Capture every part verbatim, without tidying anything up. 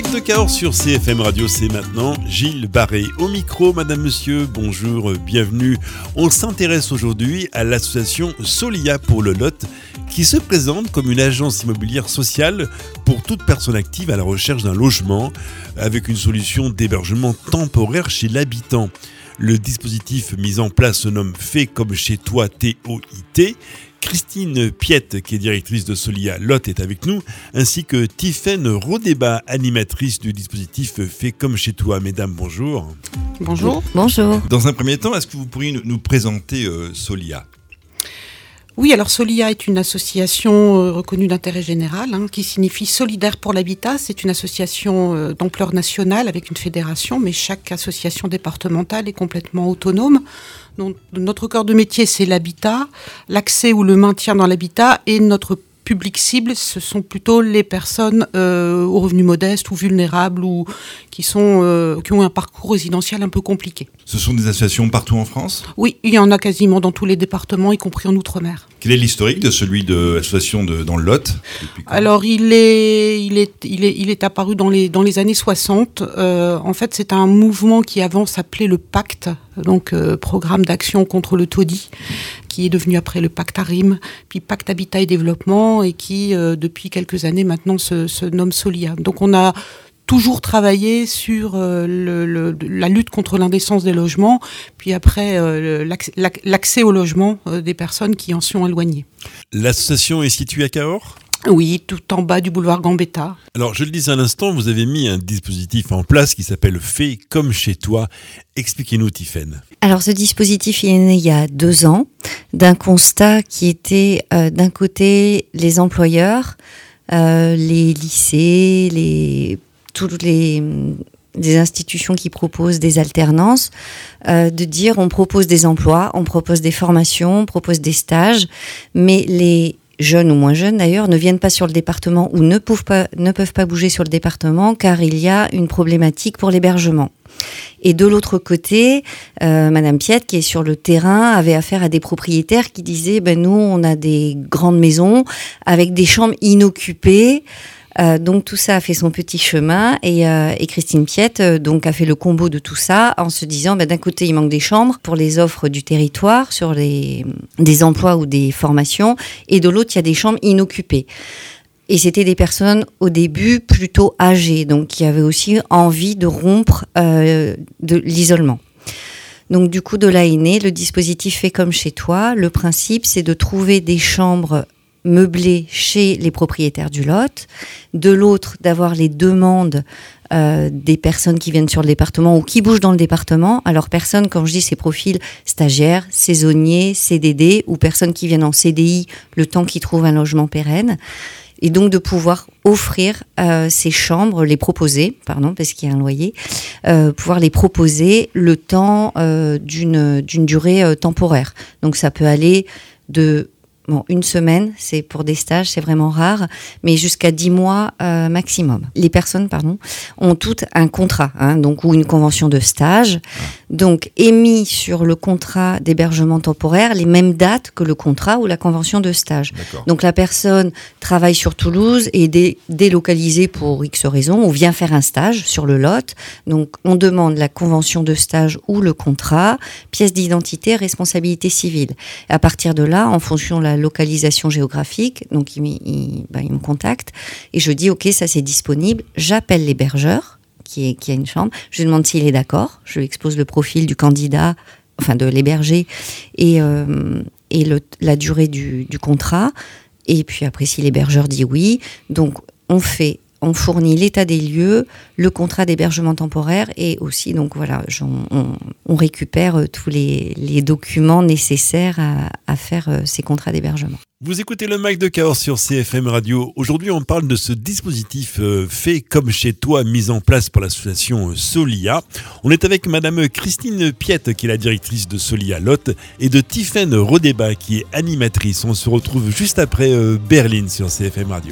Mike de Cahors sur C F M Radio, c'est maintenant Gilles Barré. Au micro, madame, monsieur, bonjour, bienvenue. On s'intéresse aujourd'hui à l'association Solia pour le Lot, qui se présente comme une agence immobilière sociale pour toute personne active à la recherche d'un logement, avec une solution d'hébergement temporaire chez l'habitant. Le dispositif mis en place se nomme Fais comme chez toi, T O I T. Christine Piette, qui est directrice de Solia Lot, est avec nous, ainsi que Tiffaine Rodéba, animatrice du dispositif Fais comme chez toi. Mesdames, bonjour. Bonjour. Bonjour. Dans un premier temps, est-ce que vous pourriez nous présenter euh, Solia ? Oui, alors Solia est une association euh, reconnue d'intérêt général, hein, qui signifie Solidaire pour l'habitat. C'est une association euh, d'ampleur nationale avec une fédération, mais chaque association départementale est complètement autonome. Donc, notre cœur de métier, c'est l'habitat, l'accès ou le maintien dans l'habitat, et notre public cible, ce sont plutôt les personnes euh, aux revenus modestes ou vulnérables ou qui, sont, euh, qui ont un parcours résidentiel un peu compliqué. Ce sont des associations partout en France ? Oui, il y en a quasiment dans tous les départements, y compris en Outre-mer. Quel est l'historique de celui de l'association de, dans le Lot ? Alors, il est, il est, il est, il est apparu dans les, dans les années soixante. Euh, en fait, c'est un mouvement qui avant s'appelait le Pacte, donc euh, Programme d'action contre le taudis, qui est devenu après le Pacte ARIM, puis Pacte Habitat et Développement, et qui, euh, depuis quelques années maintenant, se, se nomme Solia. Donc, on a toujours travaillé sur euh, le, le, la lutte contre l'indécence des logements, puis après euh, l'accès, l'accès au logement euh, des personnes qui en sont éloignées. L'association est située à Cahors ? Oui, tout en bas du boulevard Gambetta. Alors, je le disais à l'instant, vous avez mis un dispositif en place qui s'appelle Fais comme chez toi. Expliquez-nous, Tiffaine. Alors, ce dispositif il est né il y a deux ans d'un constat qui était euh, d'un côté les employeurs, euh, les lycées, les toutes les des institutions qui proposent des alternances, euh, de dire on propose des emplois, on propose des formations, on propose des stages, mais les jeunes ou moins jeunes d'ailleurs ne viennent pas sur le département ou ne peuvent pas, ne peuvent pas bouger sur le département car il y a une problématique pour l'hébergement. Et de l'autre côté, euh, Madame Piette, qui est sur le terrain, avait affaire à des propriétaires qui disaient ben, « nous, on a des grandes maisons avec des chambres inoccupées ». Euh, donc tout ça a fait son petit chemin et, euh, et Christine Piette euh, donc a fait le combo de tout ça en se disant bah, d'un côté il manque des chambres pour les offres du territoire sur les, des emplois ou des formations et de l'autre il y a des chambres inoccupées. Et c'était des personnes au début plutôt âgées donc qui avaient aussi envie de rompre euh, de l'isolement. Donc du coup de là est né le dispositif Fais comme chez toi. Le principe c'est de trouver des chambres meublés chez les propriétaires du lot, de l'autre d'avoir les demandes euh, des personnes qui viennent sur le département ou qui bougent dans le département. Alors personnes, quand je dis ces profils stagiaires, saisonniers, C D D ou personnes qui viennent en C D I le temps qu'ils trouvent un logement pérenne. Et donc de pouvoir offrir euh, ces chambres, les proposer, pardon, parce qu'il y a un loyer, euh, pouvoir les proposer le temps euh, d'une, d'une durée euh, temporaire. Donc ça peut aller de Bon, une semaine, c'est pour des stages, c'est vraiment rare, mais jusqu'à dix mois euh, maximum. Les personnes, pardon, ont toutes un contrat, hein, donc ou une convention de stage, donc émis sur le contrat d'hébergement temporaire les mêmes dates que le contrat ou la convention de stage. D'accord. Donc la personne travaille sur Toulouse et est dé- délocalisée pour X raisons ou vient faire un stage sur le lot. Donc on demande la convention de stage ou le contrat, pièce d'identité, responsabilité civile. Et à partir de là, en fonction de la localisation géographique, donc il, il, ben, il me contacte et je dis ok ça c'est disponible, j'appelle l'hébergeur qui, est, qui a une chambre, je lui demande s'il est d'accord, je lui expose le profil du candidat, enfin de l'héberger et, euh, et le, la durée du, du contrat et puis après si l'hébergeur dit oui, donc on fait on fournit l'état des lieux, le contrat d'hébergement temporaire et aussi, donc voilà, on, on récupère tous les, les documents nécessaires à, à faire ces contrats d'hébergement. Vous écoutez le Mike de Cahors sur C F M Radio. Aujourd'hui, on parle de ce dispositif euh, Fait comme chez toi, mis en place par l'association Solia. On est avec Madame Christine Piette, qui est la directrice de Solia Lot, et de Tiffaine Rodéba, qui est animatrice. On se retrouve juste après euh, Berlin sur C F M Radio.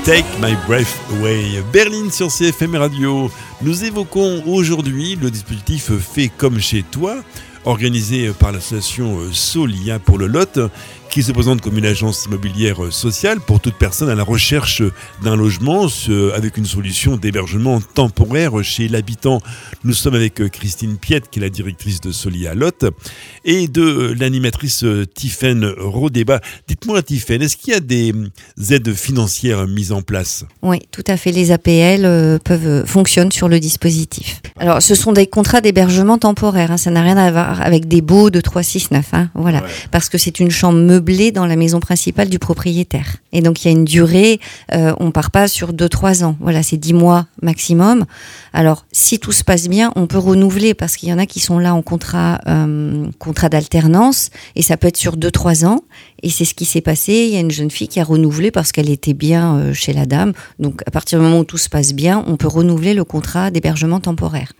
Take My Breath Away. Berlin sur C F M Radio. Nous évoquons aujourd'hui le dispositif Fait comme chez toi, organisé par l'association Solia pour le Lot, qui se présente comme une agence immobilière sociale pour toute personne à la recherche d'un logement avec une solution d'hébergement temporaire chez l'habitant. Nous sommes avec Christine Piette, qui est la directrice de Solia Lot, et de l'animatrice Tiffaine Rodéba. Dites-moi, Tiffaine, est-ce qu'il y a des aides financières mises en place ? Oui, tout à fait. Les A P L euh, peuvent fonctionnent sur le dispositif. Alors, ce sont des contrats d'hébergement temporaire. Hein, ça n'a rien à voir avec des baux de trois six neuf. Hein, voilà, ouais. Parce que c'est une chambre meublée dans la maison principale du propriétaire. Et donc, il y a une durée. Euh, on part pas sur deux trois ans. Voilà, c'est dix mois maximum. Alors, si tout se passe bien, on peut renouveler parce qu'il y en a qui sont là en contrat, euh, contrat d'alternance et ça peut être sur deux trois ans. Et c'est ce qui s'est passé. Il y a une jeune fille qui a renouvelé parce qu'elle était bien euh, chez la dame. Donc, à partir du moment où tout se passe bien, on peut renouveler le contrat d'hébergement temporaire.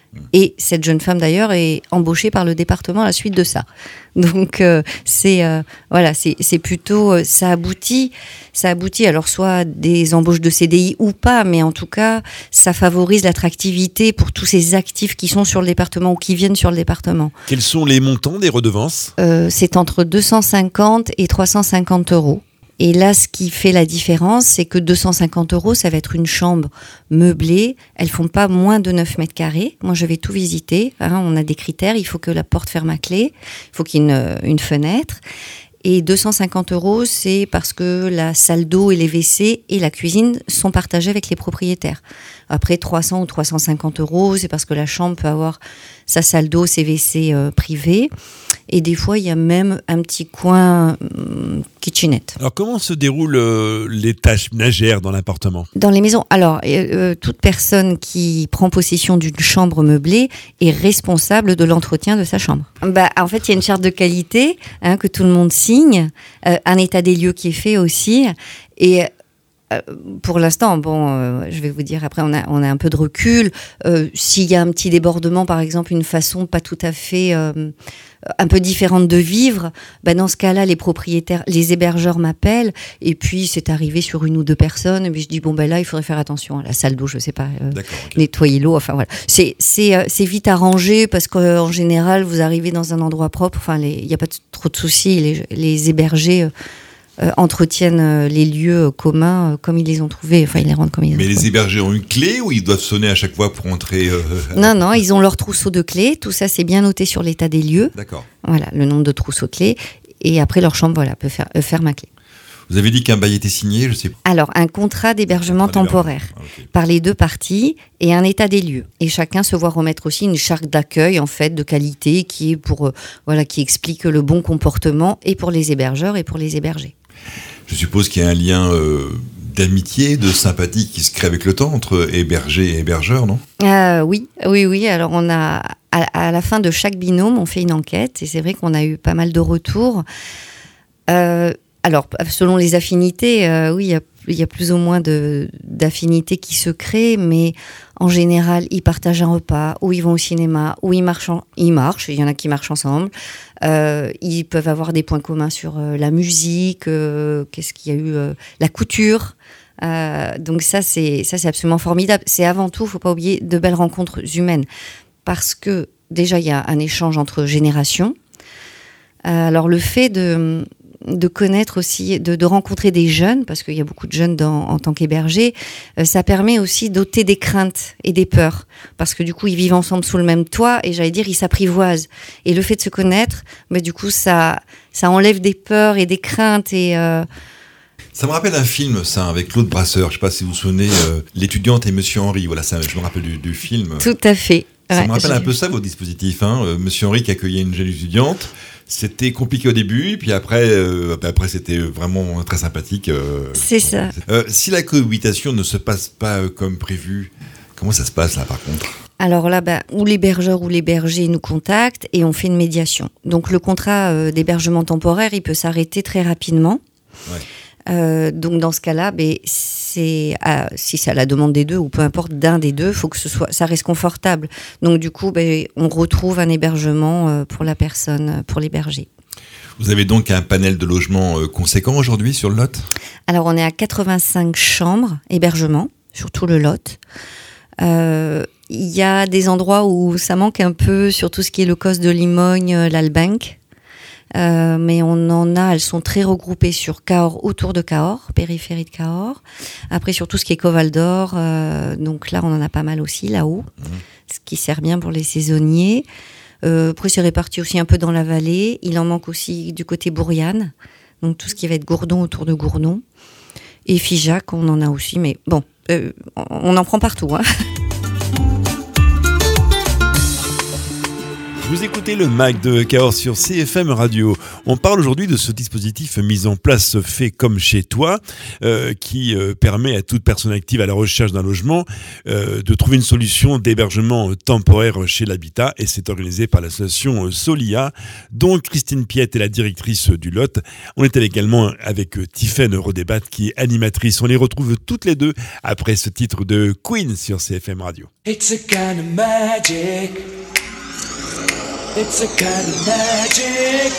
Et cette jeune femme d'ailleurs est embauchée par le département à la suite de ça. Donc euh, c'est euh, voilà, c'est c'est plutôt euh, ça aboutit, ça aboutit alors soit des embauches de C D I ou pas, mais en tout cas ça favorise l'attractivité pour tous ces actifs qui sont sur le département ou qui viennent sur le département. Quels sont les montants des redevances ? euh, C'est entre deux cent cinquante et trois cent cinquante euros. Et là, ce qui fait la différence, c'est que deux cent cinquante euros, ça va être une chambre meublée. Elles font pas moins de neuf mètres carrés. Moi, je vais tout visiter. Hein, on a des critères. Il faut que la porte ferme à clé. Il faut qu'il y ait une, une fenêtre. Et deux cent cinquante euros, c'est parce que la salle d'eau et les W C et la cuisine sont partagés avec les propriétaires. Après, trois cents ou trois cent cinquante euros, c'est parce que la chambre peut avoir sa salle d'eau, ses W C euh, privés. Et des fois, il y a même un petit coin euh, kitchenette. Alors, comment se déroulent euh, les tâches ménagères dans l'appartement ? Dans les maisons, alors, euh, toute personne qui prend possession d'une chambre meublée est responsable de l'entretien de sa chambre. Bah, en fait, il y a une charte de qualité hein, que tout le monde signe, euh, un état des lieux qui est fait aussi. Et pour l'instant, bon, euh, je vais vous dire, après, on a, on a un peu de recul. Euh, s'il y a un petit débordement, par exemple, une façon pas tout à fait, euh, un peu différente de vivre, ben dans ce cas-là, les propriétaires, les hébergeurs m'appellent, et puis c'est arrivé sur une ou deux personnes, et puis je dis, bon, ben là, il faudrait faire attention à la salle d'eau, je sais pas, euh, okay. nettoyer l'eau, enfin voilà. C'est, c'est, euh, c'est vite arrangé, parce qu'en général, vous arrivez dans un endroit propre, enfin, il n'y a pas t- trop de soucis, les, les hébergés... Euh, Euh, entretiennent euh, les lieux euh, communs euh, comme ils les ont trouvés, enfin ils les rendent comme ils Mais ont les trouvés. Hébergés ont une clé ou ils doivent sonner à chaque fois pour entrer euh... Non, non, ils ont leur trousseau de clés, tout ça c'est bien noté sur l'état des lieux. D'accord. Voilà, le nombre de trousseaux de clés, et après leur chambre voilà, peut faire, euh, ferme à clé. Vous avez dit qu'un bail était signé, je sais pas. Alors, un contrat d'hébergement contrat temporaire ah, okay. par les deux parties et un état des lieux. Et chacun se voit remettre aussi une charte d'accueil, en fait, de qualité qui est pour, euh, voilà, qui explique le bon comportement et pour les hébergeurs et pour les hébergés. Je suppose qu'il y a un lien euh, d'amitié, de sympathie qui se crée avec le temps entre hébergés et hébergeurs, non ? euh, Oui, oui, oui. Alors, on a, à, à la fin de chaque binôme, on fait une enquête et c'est vrai qu'on a eu pas mal de retours. Euh, alors, selon les affinités, euh, oui, il y a, il y a plus ou moins de, d'affinités qui se créent, mais en général, ils partagent un repas, ou ils vont au cinéma, ou ils marchent, en, ils marchent, il y en a qui marchent ensemble. Euh, ils peuvent avoir des points communs sur euh, la musique, euh, qu'est-ce qu'il y a eu, euh, la couture. Euh, donc ça c'est, ça, c'est absolument formidable. C'est avant tout, il ne faut pas oublier, de belles rencontres humaines. Parce que déjà, il y a un échange entre générations. Euh, alors le fait de... de connaître aussi, de, de rencontrer des jeunes, parce qu'il y a beaucoup de jeunes dans, en tant qu'hébergés, euh, ça permet aussi d'ôter des craintes et des peurs, parce que du coup, ils vivent ensemble sous le même toit, et j'allais dire, ils s'apprivoisent. Et le fait de se connaître, bah, du coup, ça, ça enlève des peurs et des craintes, et... Euh... Ça me rappelle un film, ça, avec Claude Brasseur, je ne sais pas si vous vous souvenez, euh, L'étudiante et Monsieur Henri, voilà, ça, je me rappelle du, du film. Tout à fait. Ça ouais, me rappelle j'ai... un peu ça, votre dispositif, hein, euh, Monsieur Henri qui accueillait une jeune étudiante. C'était compliqué au début, puis après, euh, après c'était vraiment très sympathique. Euh, c'est ça. Euh, si la cohabitation ne se passe pas euh, comme prévu, comment ça se passe là par contre ? Alors là, bah, ou l'hébergeur ou l'hébergé nous contactent et on fait une médiation. Donc le contrat euh, d'hébergement temporaire, il peut s'arrêter très rapidement. Ouais. Euh, donc dans ce cas-là, bah, c'est, ah, si c'est à la demande des deux ou peu importe d'un des deux, il faut que ce soit, ça reste confortable. Donc du coup, bah, on retrouve un hébergement euh, pour la personne, pour l'hébergé. Vous avez donc un panel de logements euh, conséquent aujourd'hui sur le Lot ? Alors, on est à quatre-vingt-cinq chambres, hébergement, sur tout le Lot. Euh, Il y a des endroits où ça manque un peu, sur tout ce qui est le Cos de Limogne, l'Albenque. Euh, mais on en a, elles sont très regroupées sur Cahors, autour de Cahors, périphérie de Cahors. Après, sur tout ce qui est Coval d'Or, euh, donc là, on en a pas mal aussi, là-haut, mmh. ce qui sert bien pour les saisonniers. Euh, après, c'est réparti aussi un peu dans la vallée. Il en manque aussi du côté Bourriane, donc tout ce qui va être Gourdon, autour de Gourdon. Et Figeac, on en a aussi, mais bon, euh, on en prend partout, hein. Vous écoutez le Mag de Cahors sur C F M Radio. On parle aujourd'hui de ce dispositif mis en place fait comme chez toi, euh, qui euh, permet à toute personne active à la recherche d'un logement euh, de trouver une solution d'hébergement temporaire chez l'habitat, et c'est organisé par l'association Solia, dont Christine Piette est la directrice du Lot. On est également avec Tiffaine Rodébat qui est animatrice. On les retrouve toutes les deux après ce titre de Queen sur C F M Radio. It's a kind of magic. It's a kind of magic,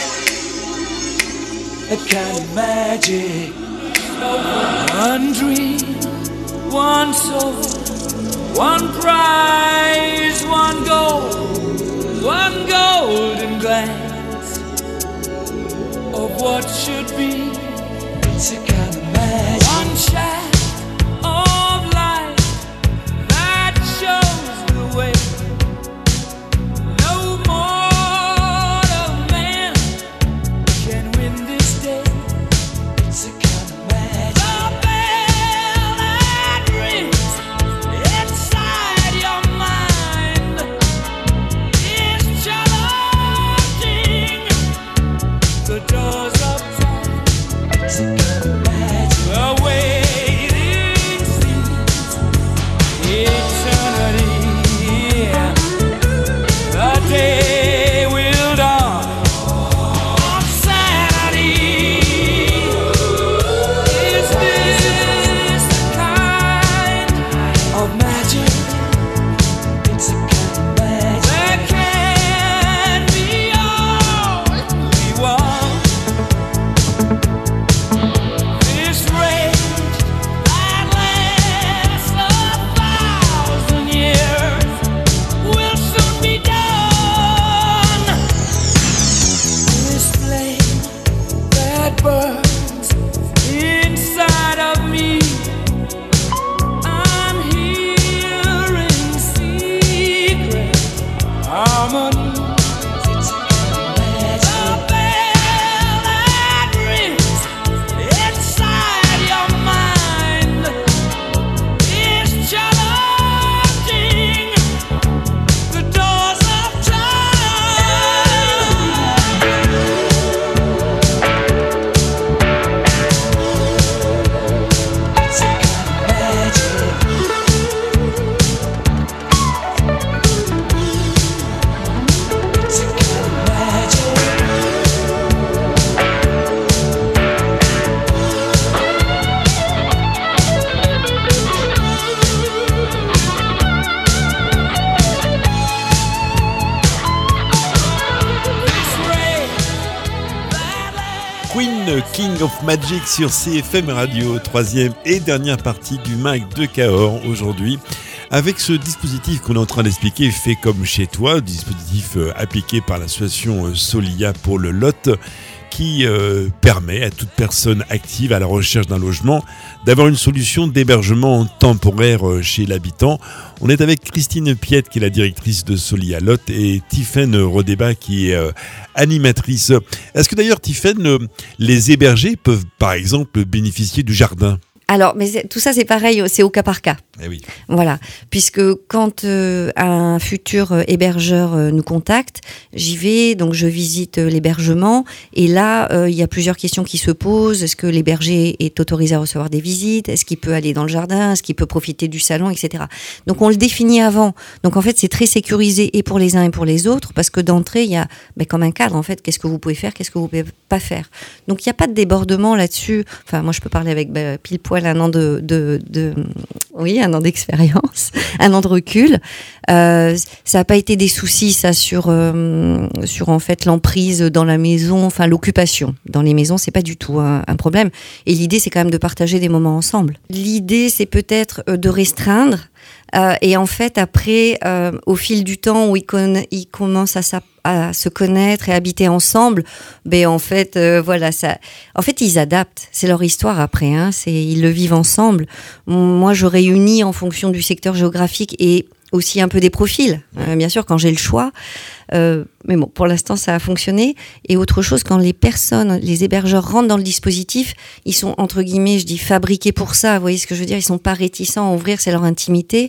a kind of magic. One dream, one soul, one prize, one goal, one golden glance of what should be. It's a kind of magic. One shaft of light that shows the way. King of Magic sur C F M Radio, troisième et dernière partie du Mag de Cahors aujourd'hui, avec ce dispositif qu'on est en train d'expliquer, fait comme chez toi, dispositif euh, appliqué par l'association euh, Solia pour le Lot, qui euh, permet à toute personne active à la recherche d'un logement d'avoir une solution d'hébergement temporaire euh, chez l'habitant. On est avec Christine Piette, qui est la directrice de Solia Lot, et Tiffaine Rodébat, qui est euh, animatrice. Est-ce que d'ailleurs, Tiffaine, euh, les hébergés peuvent par exemple bénéficier du jardin ? Alors, mais tout ça, c'est pareil, c'est au cas par cas. Eh oui. Voilà, puisque quand euh, un futur euh, hébergeur euh, nous contacte, j'y vais, donc je visite euh, l'hébergement, et là, euh, il y a plusieurs questions qui se posent. Est-ce que l'hébergé est autorisé à recevoir des visites ? Est-ce qu'il peut aller dans le jardin ? Est-ce qu'il peut profiter du salon, et cetera. Donc, on le définit avant. Donc, en fait, c'est très sécurisé et pour les uns et pour les autres, parce que d'entrée, il y a ben, comme un cadre, en fait, qu'est-ce que vous pouvez faire, qu'est-ce que vous pouvez pas faire. Donc, il n'y a pas de débordement là-dessus. Enfin, moi, je peux parler avec ben, pile poil un an de, de, de, Oui, un an d'expérience, un an de recul. Euh, ça n'a pas été des soucis, ça, sur, euh, sur en fait l'emprise dans la maison, enfin l'occupation dans les maisons, c'est pas du tout un, un problème. Et l'idée, c'est quand même de partager des moments ensemble. L'idée, c'est peut-être de restreindre. Euh, et en fait, après, euh, au fil du temps où ils, conna- ils commencent à, sa- à se connaître et habiter ensemble, ben en fait, euh, voilà, ça. En fait, ils adaptent. C'est leur histoire après. Hein, c'est ils le vivent ensemble. Moi, je réunis en fonction du secteur géographique et aussi un peu des profils. Euh, bien sûr, quand j'ai le choix. Euh, mais bon, pour l'instant, ça a fonctionné. Et autre chose, quand les personnes, les hébergeurs rentrent dans le dispositif, ils sont, entre guillemets, je dis, fabriqués pour ça. Vous voyez ce que je veux dire ? Ils sont pas réticents à ouvrir, c'est leur intimité.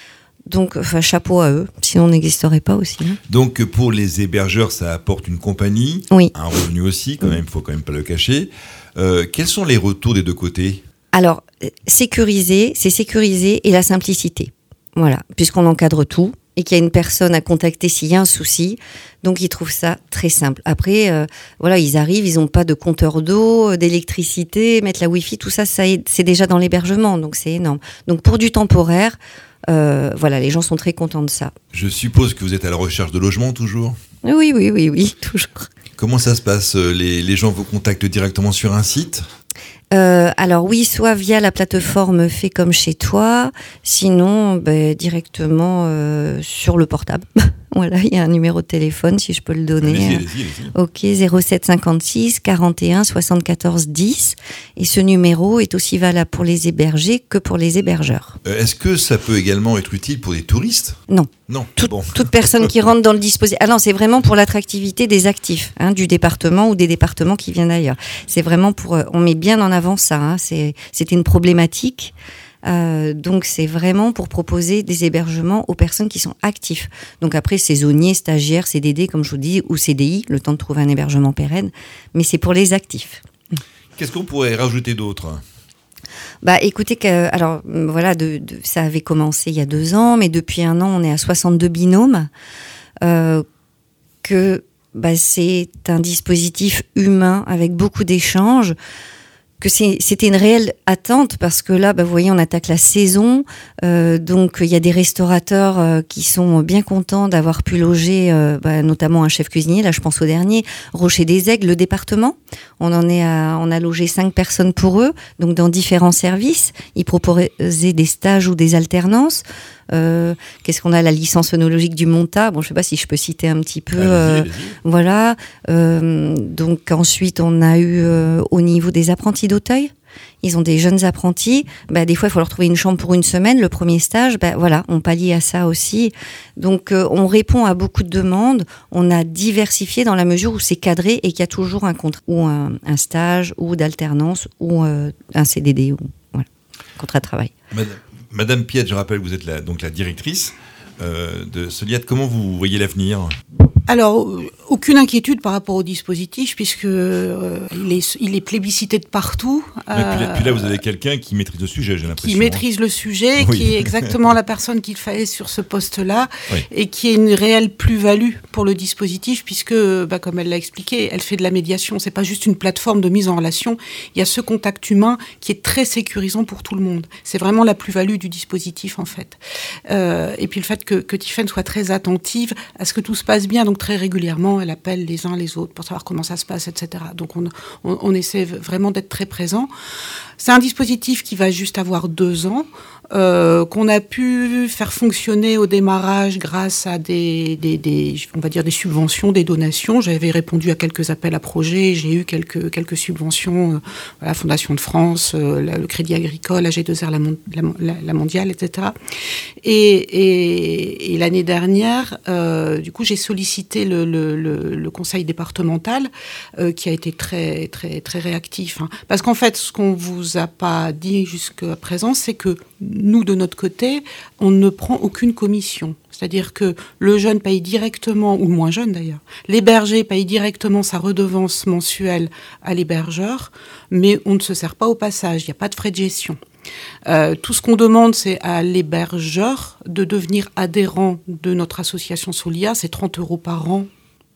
Donc, enfin, chapeau à eux. Sinon, on n'existerait pas aussi. Hein. Donc, pour les hébergeurs, ça apporte une compagnie, oui. un revenu aussi, quand même, il faut quand même pas le cacher. Euh, quels sont les retours des deux côtés ? Alors, sécuriser, c'est sécuriser et la simplicité. Voilà, puisqu'on encadre tout. Et qu'il y a une personne à contacter s'il y a un souci. Donc, ils trouvent ça très simple. Après, euh, voilà, ils arrivent, ils n'ont pas de compteur d'eau, d'électricité, mettre la Wi-Fi, tout ça, ça c'est déjà dans l'hébergement, donc c'est énorme. Donc, pour du temporaire, euh, voilà, les gens sont très contents de ça. Je suppose que vous êtes à la recherche de logement, toujours ? Oui, oui, oui, oui, toujours. Comment ça se passe ? les, les gens vous contactent directement sur un site ? Euh, alors oui, soit via la plateforme Fais comme chez toi, sinon ben, directement euh, sur le portable. Voilà, il y a un numéro de téléphone si je peux le donner. Allez-y, allez-y, allez-y. Ok, zéro sept cinquante-six quarante et un soixante-quatorze dix. Et ce numéro est aussi valable pour les hébergés que pour les hébergeurs. Euh, est-ce que ça peut également être utile pour des touristes ? Non. Non. Tout, bon. Toute personne qui rentre dans le dispositif. Ah non, c'est vraiment pour l'attractivité des actifs hein, du département ou des départements qui viennent d'ailleurs. C'est vraiment pour. On met bien en avant ça. Hein, c'est, c'était une problématique. Euh, donc c'est vraiment pour proposer des hébergements aux personnes qui sont actifs. Donc après saisonniers, stagiaires, C D D comme je vous dis, ou C D I, le temps de trouver un hébergement pérenne, mais c'est pour les actifs. Qu'est-ce qu'on pourrait rajouter d'autre ? Bah écoutez, que, alors voilà, de, de, ça avait commencé il y a deux ans, mais depuis un an on est à soixante-deux binômes. Euh, que bah, c'est un dispositif humain avec beaucoup d'échanges. Que c'est, c'était une réelle attente parce que là, bah, vous voyez, on attaque la saison, euh, donc il y a des restaurateurs euh, qui sont bien contents d'avoir pu loger, euh, bah, notamment un chef cuisinier. Là, je pense au dernier, Rocher des Aigles, le département. On en est à, on a logé cinq personnes pour eux, donc dans différents services. Ils proposaient des stages ou des alternances. Euh, qu'est-ce qu'on a, la licence œnologique du Monta. Bon, je sais pas si je peux citer un petit peu. Allez-y, euh, allez-y. Voilà. Euh, donc ensuite, on a eu euh, au niveau des apprentis d'Auteuil. Ils ont des jeunes apprentis. Bah, des fois, il faut leur trouver une chambre pour une semaine. Le premier stage, bah, voilà, on pallie à ça aussi. Donc, euh, on répond à beaucoup de demandes. On a diversifié dans la mesure où c'est cadré et qu'il y a toujours un contrat ou un, un stage ou d'alternance ou euh, un C D D ou voilà, contrat de travail. Madame, Madame Piette, je rappelle que vous êtes la, donc la directrice euh, de Soliat. Comment vous voyez l'avenir ? Alors, euh, aucune inquiétude par rapport au dispositif, puisque euh, il, est, il est plébiscité de partout. Ouais, puis, là, puis là, vous avez quelqu'un qui maîtrise le sujet, j'ai l'impression. Qui maîtrise le sujet, Oui. qui est exactement la personne qu'il fallait sur ce poste-là, Oui. et qui est une réelle plus-value pour le dispositif, puisque, bah, comme elle l'a expliqué, elle fait de la médiation. C'est pas juste une plateforme de mise en relation. Il y a ce contact humain qui est très sécurisant pour tout le monde. C'est vraiment la plus-value du dispositif, en fait. Euh, et puis le fait que, que Tiffaine soit très attentive à ce que tout se passe bien. Donc très régulièrement, elle appelle les uns les autres pour savoir comment ça se passe, et cetera. Donc on, on, on essaie vraiment d'être très présent. C'est un dispositif qui va juste avoir deux ans, euh, qu'on a pu faire fonctionner au démarrage grâce à des, des, des, on va dire des subventions, des donations. J'avais répondu à quelques appels à projets, j'ai eu quelques, quelques subventions, euh, la Fondation de France, euh, la, le Crédit Agricole, la G deux R, la, la, la Mondiale, et cetera. Et, et, et l'année dernière, euh, du coup, j'ai sollicité le, le, le, le conseil départemental euh, qui a été très, très, très réactif. Hein. Parce qu'en fait, ce qu'on vous a pas dit jusqu'à présent, c'est que nous, de notre côté, on ne prend aucune commission. C'est-à-dire que le jeune paye directement, ou le moins jeune d'ailleurs, l'hébergé paye directement sa redevance mensuelle à l'hébergeur, mais on ne se sert pas au passage, il n'y a pas de frais de gestion. Euh, tout ce qu'on demande, c'est à l'hébergeur de devenir adhérent de notre association Solia, c'est trente euros par an.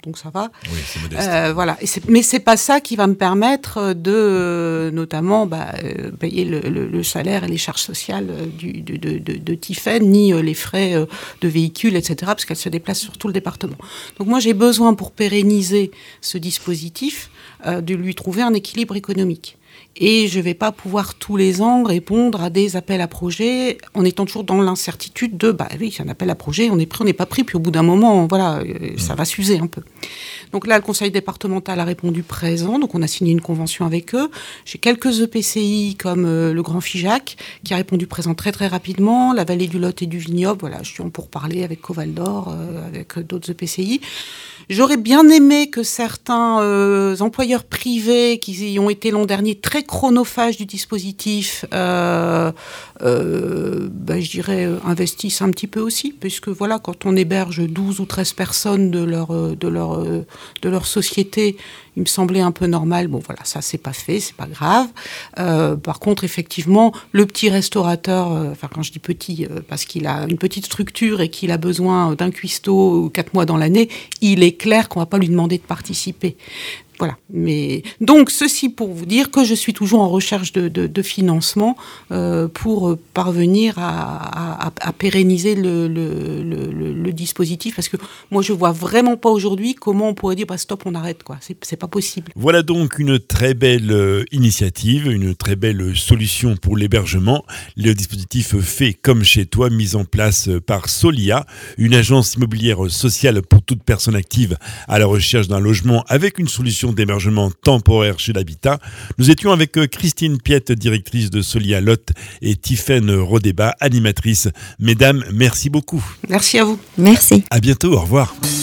donc ça va. Oui, c'est modeste. Euh, voilà. Et c'est, mais c'est pas ça qui va me permettre de, euh, notamment, bah, euh, payer le, le, le salaire et les charges sociales du, de, de, de, de Tiffaine, ni euh, les frais euh, de véhicules, et cetera, parce qu'elle se déplace sur tout le département. Donc moi, j'ai besoin, pour pérenniser ce dispositif, euh, de lui trouver un équilibre économique. Et je ne vais pas pouvoir tous les ans répondre à des appels à projets en étant toujours dans l'incertitude de, bah oui, c'est un appel à projet, on est pris, on n'est pas pris, puis au bout d'un moment, voilà, ça va s'user un peu. Donc là, le conseil départemental a répondu présent, donc on a signé une convention avec eux. J'ai quelques E P C I comme euh, le Grand Figeac qui a répondu présent très très rapidement, la vallée du Lot et du Vignoble, voilà, je suis en pourparlers avec Coval d'Or, euh, avec d'autres E P C I. J'aurais bien aimé que certains euh, employeurs privés qui y ont été l'an dernier très chronophages du dispositif, euh, euh, ben, je dirais, investissent un petit peu aussi, puisque voilà, quand on héberge douze ou treize personnes de leur, de leur, de leur société, il me semblait un peu normal. Bon, voilà, ça, c'est pas fait, c'est pas grave. Euh, par contre, effectivement, le petit restaurateur, euh, enfin, quand je dis petit, euh, parce qu'il a une petite structure et qu'il a besoin d'un cuistot quatre mois dans l'année, il est clair qu'on va pas lui demander de participer. Voilà. Mais donc ceci pour vous dire que je suis toujours en recherche de, de, de financement euh, pour parvenir à, à, à pérenniser le, le, le, le dispositif, parce que moi je vois vraiment pas aujourd'hui comment on pourrait dire bah stop, on arrête, quoi. C'est, c'est pas possible. Voilà donc une très belle euh, initiative, une très belle solution pour l'hébergement. Le dispositif Fait comme chez toi, mis en place par Solia, une agence immobilière sociale pour toute personne active à la recherche d'un logement avec une solution d'hébergement temporaire chez l'habitat. Nous étions avec Christine Piette, directrice de Solia Lot, et Tiffaine Rodébat, animatrice. Mesdames, merci beaucoup. Merci à vous. Merci. À bientôt, au revoir.